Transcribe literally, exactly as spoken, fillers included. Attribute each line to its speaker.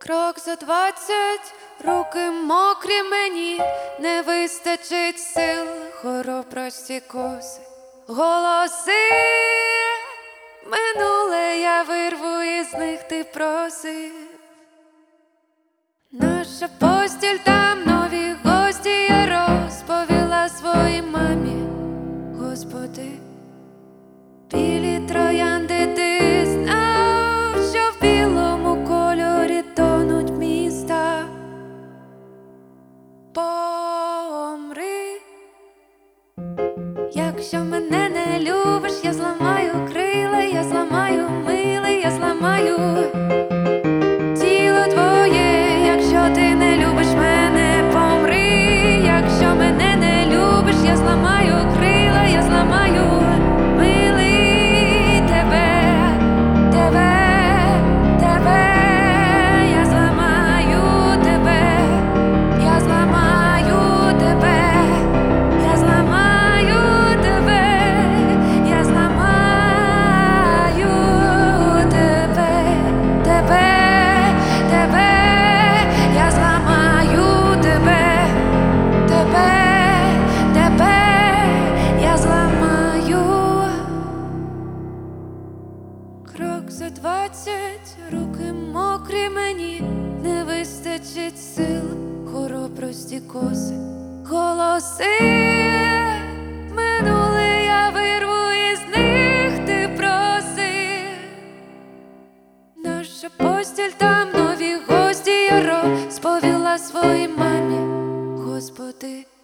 Speaker 1: Крок за двадцять, руки мокрі мені, не вистачить сил, хоробрості коси. Голоси минуле я вирву, із них ти просив. Наша постіль, там нові гості, я розповіла своїй мамі. Господи, білі троянди, ти знав, що в білому кольорі тонуть міста. Помри, якщо мене не любиш, я зламаю крила, я зламаю миле, я зламаю тіло твоє. Якщо ти не любиш мене, помри. Якщо мене не любиш, я зламаю крила, я зламаю милий тебе, тебе, тебе. Я зламаю тебе, я зламаю тебе, я зламаю тебе, я зламаю тебе, тебе, тебе. Я зламаю тебе, тебе, тебе, я зламаю. Крок за двадцять, руки мокрі мені, не вистачить сил, хоробрості коси. Голоси минуле я вирву, із них ти просив. Наша постіль, там нові гості, я розповіла своїй мамі. Господи,